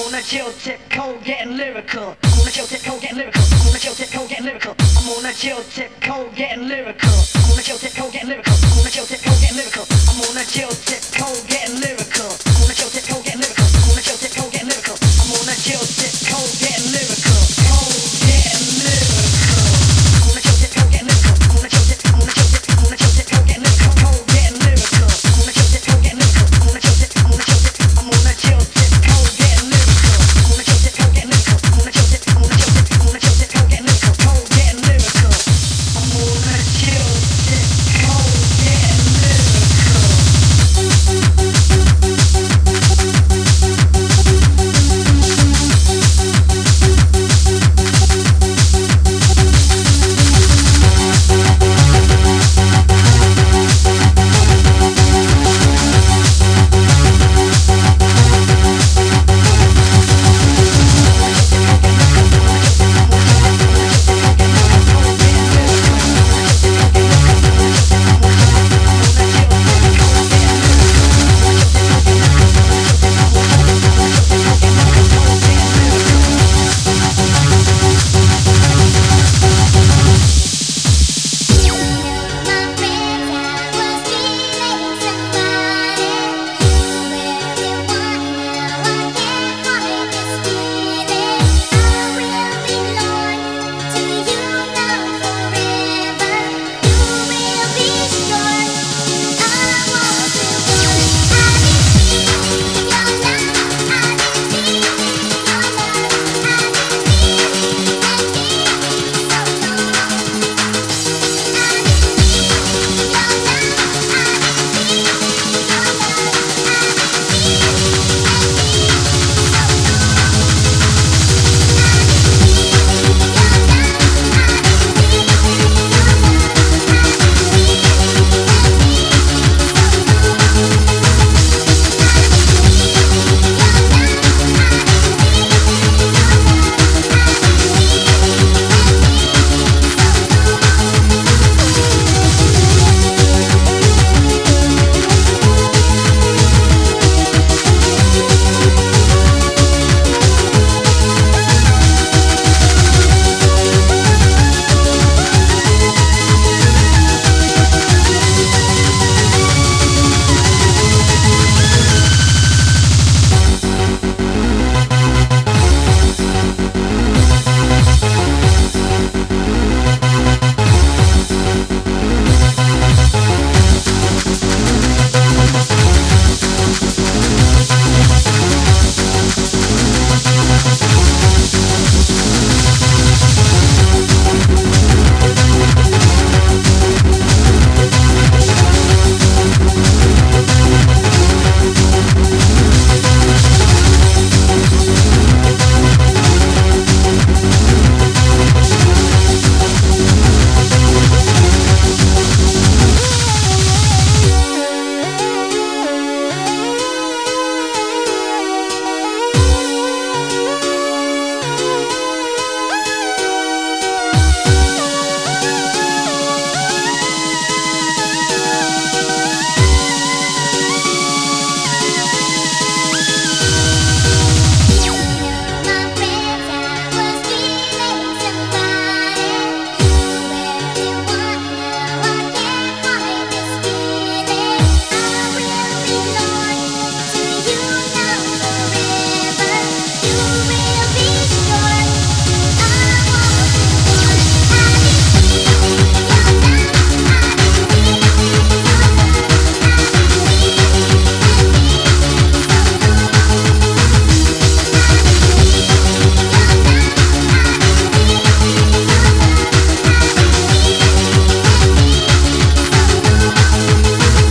on a chill tip cold getting lyrical. I'm on a chill tip cold getting lyrical. I'm on a chill tip cold getting lyrical. I'm on a chill tip cold getting lyrical. I'm on a chill tip cold getting lyrical. I'm on a chill tip cold getting lyrical. I'm on a chill tip cold getting lyrical. I'm on a chill tip cold getting lyrical.